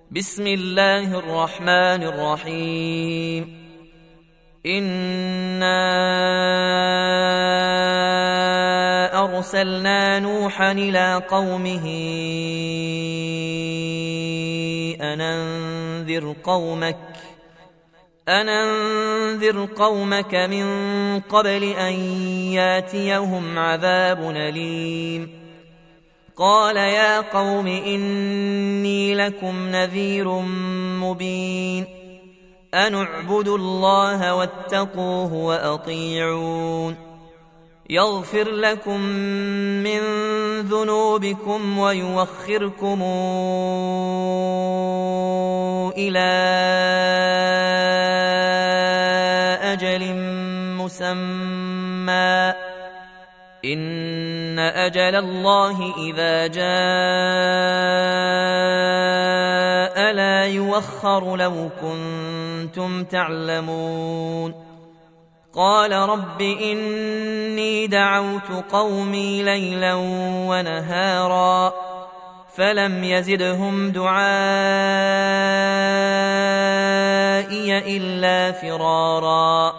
بسم الله الرحمن الرحيم. إنا أرسلنا نوحا إلى قومه أن أنذر قومك من قبل أن ياتيهم عذاب أليم. قال يا قوم إني لكم نذير مبين. أن اعبدوا الله واتقوه وأطيعون. يغفر لكم من ذنوبكم ويوخركم إلى أجل مسمى. إن أجل الله إذا جاء لا يوخر لو كنتم تعلمون. قال رب إني دعوت قومي ليلا ونهارا فلم يزدهم دعائي إلا فرارا.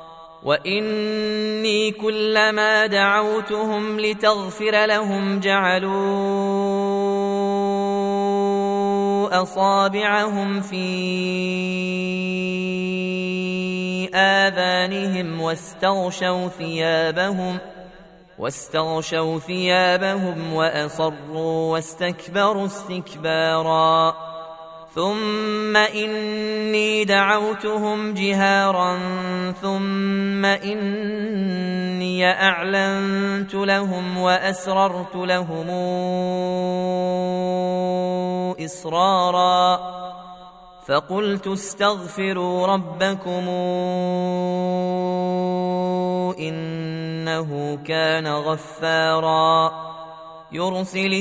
وإني كلما دعوتهم لتغفر لهم جعلوا أصابعهم في آذانهم واستغشوا ثيابهم وأصروا واستكبروا استكبارا. ثم إني دعوتهم جهارا ثم إني أعلنت لهم وأسررت لهم إسرارا. فقلت استغفروا ربكم إنه كان غفارا. يرسل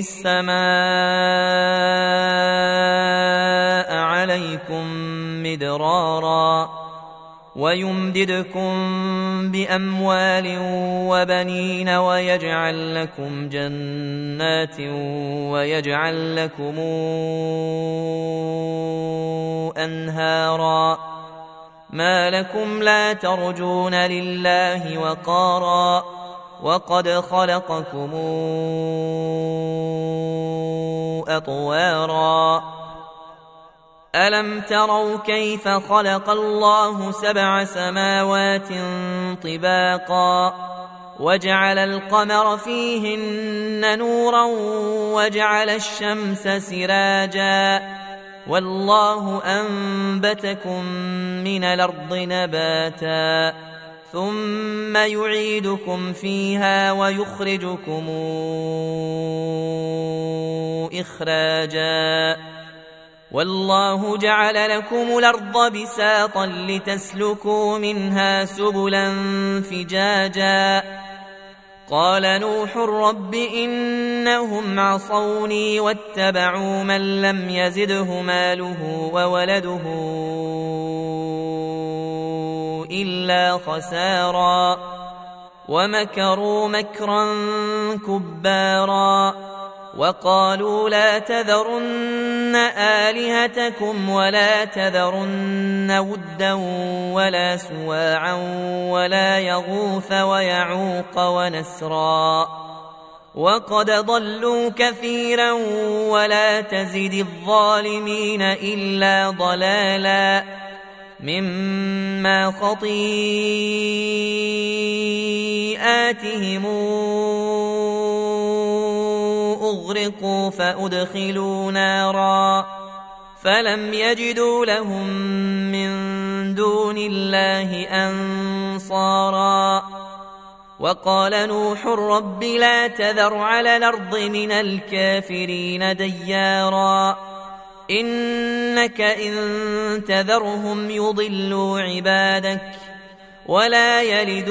السماء عليكم مدرارا ويمددكم بأموال وبنين ويجعل لكم جنات ويجعل لكم أنهارا. ما لكم لا ترجون لله وقارا وقد خلقكم أطوارا. ألم تروا كيف خلق الله 7 سماوات طباقا وجعل القمر فيهن نورا وجعل الشمس سراجا والله أنبتكم من الأرض نباتا ثم يعيدكم فيها ويخرجكم إخراجا. والله جعل لكم الأرض بساطا لتسلكوا منها سبلا فجاجا. قال نوح رب إنهم عصوني واتبعوا من لم يزده ماله وولده إلا خسارا ومكروا مكرا كبارا. وقالوا لا تذرن آلهتكم ولا تذرن ودا ولا سواعا ولا يغوث ويعوق ونسرا وقد ضلوا كثيرا ولا تزد الظالمين إلا ضلالا. مما خطيئاتهم أغرقوا فأدخلوا نارا فلم يجدوا لهم من دون الله أنصارا. وقال نوح رب لا تذر على الأرض من الكافرين ديارا إنك إن تذرهم يضلوا عبادك ولا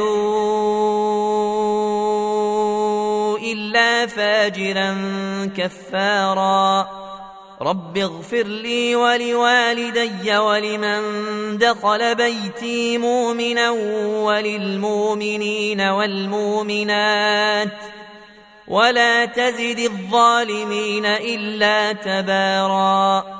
يلدوا إلا فاجرا كفارا. رب اغفر لي ولوالدي ولمن دخل بيتي مؤمنا وللمؤمنين والمؤمنات ولا تزد الظالمين إلا تبارا